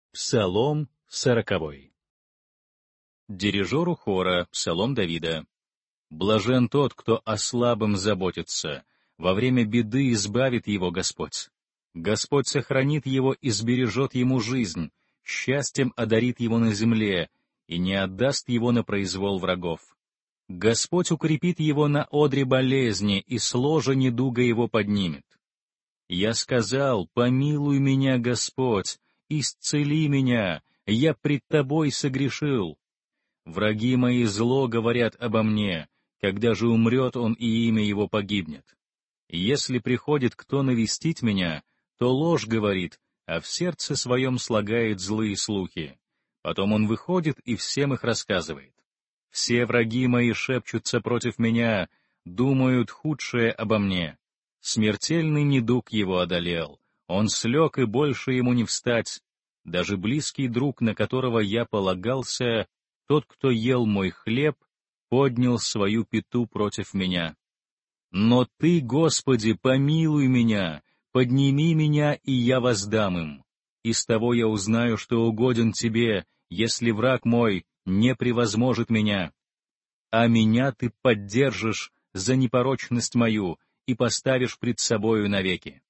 Псалом 40. Дирижеру хора, псалом Давида. Блажен тот, кто о слабом заботится, во время беды избавит его Господь. Господь сохранит его и сбережет ему жизнь, счастьем одарит его на земле и не отдаст его на произвол врагов. Господь укрепит его на одре болезни и с ложа недуга его поднимет. Я сказал: помилуй меня, Господь, исцели меня, я пред Тобой согрешил. Враги мои зло говорят обо мне, когда же умрет он и имя его погибнет. Если приходит кто навестить меня, то ложь говорит, а в сердце своем слагает злые слухи. Потом он выходит и всем их рассказывает. Все враги мои шепчутся против меня, думают худшее обо мне. Смертельный недуг его одолел, он слег и больше ему не встать. Даже близкий друг, на которого я полагался, тот, кто ел мой хлеб, поднял свою пяту против меня. Но Ты, Господи, помилуй меня, подними меня, и я воздам им. Из того я узнаю, что угоден Тебе, если враг мой не превозможет меня. А меня Ты поддержишь за непорочность мою и поставишь пред собою навеки.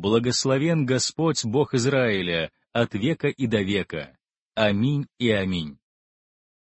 Благословен Господь Бог Израиля от века и до века. Аминь и аминь.